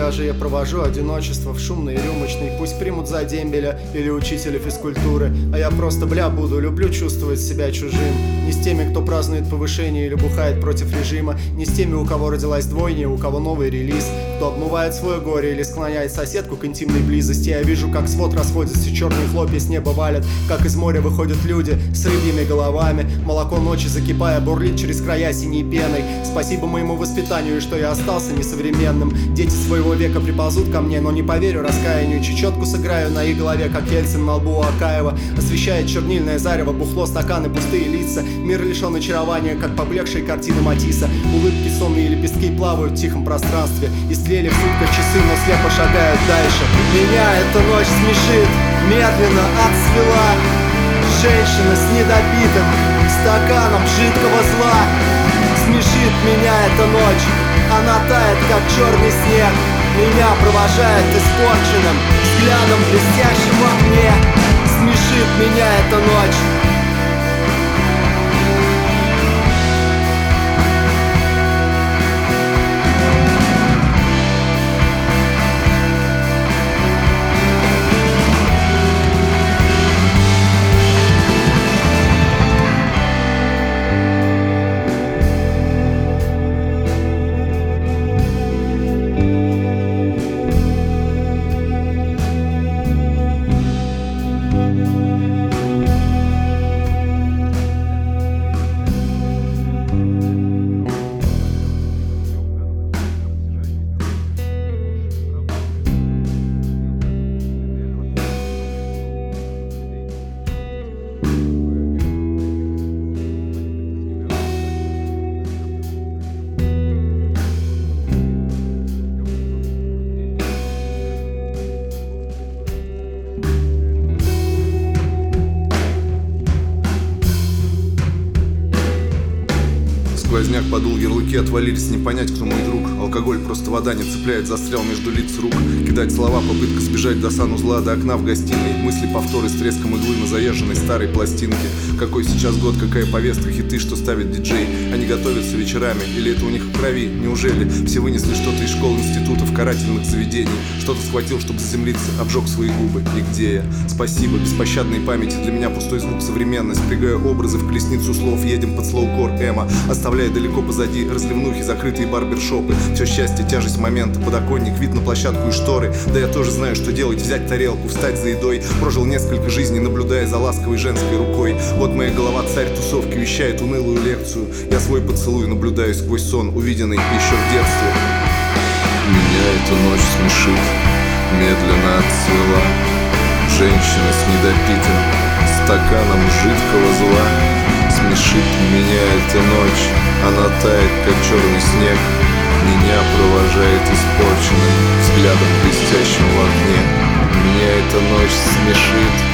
пляже я провожу одиночество в шумной и рюмочной. Пусть примут за дембеля или учителя физкультуры, а я просто буду, люблю чувствовать себя чужим. Не с теми, кто празднует повышение или бухает против режима, не с теми, у кого родилась двойня, у кого новый релиз, кто обмывает свое горе или склоняет соседку к интимной близости. Я вижу, как свод расходится, черные хлопья с неба валят, как из моря выходят люди с рыбьими головами. Молоко ночи, закипая, бурлит через края синей пеной. Спасибо моему воспитанию, что я остался несовременным. Дети своего века приползут ко мне, но не поверю раскаянию. Чечетку сыграю на их голове, как Ельцин на лбу у Акаева. Освещает чернильное зарево, бухло, стаканы, пустые лица. Мир лишен очарования, как поблекшие картины Матисса. Улыбки, сонные лепестки плавают в тихом пространстве. Истлели в сутках часы, но слепо шагают дальше. Меня эта ночь смешит, медленно отцвела. Женщина с недопитым стаканом жидкого зла. Смешит меня эта ночь, она тает, как черный снег. Меня провожает испорченным взглядом, блестящим в окне. Смешит меня эта ночь. Сквозняк подул, ярлыки отвалились, не понять, кто мой друг. Алкоголь, просто вода не цепляет, застрял между лиц рук. Кидать слова, попытка сбежать до санузла, до окна в гостиной. Мысли, повторы с треском иглы на заезженной старой пластинке. Какой сейчас год, какая повестка, хиты, что ставит диджей. Они готовятся вечерами, или это у них в крови? Неужели все вынесли что-то из школ, институтов, карательных заведений? Что-то схватил, чтобы заземлиться, обжег свои губы. И где я? Спасибо, беспощадной памяти, для меня пустой звук современность. Впрягая образы в колесницу слов, едем под слоукор эмо, оставляя далеко позади разливнухи, закрытые барбершопы. Все счастье, тяжесть момента, подоконник, вид на площадку и шторы. Да я тоже знаю, что делать, взять тарелку, встать за едой. Прожил несколько жизней, наблюдая за ласковой женской рукой. Вот моя голова, царь тусовки, вещает унылую лекцию. Я свой поцелуй наблюдаю сквозь сон, увиденный еще в детстве. Меня эта ночь смешит, медленно отцвела. Женщина с недопитым стаканом жидкого зла. Смешит меня эта ночь, она тает, как черный снег. Меня провожает испорченным взглядом, блестящим в окне. Меня эта ночь смешит,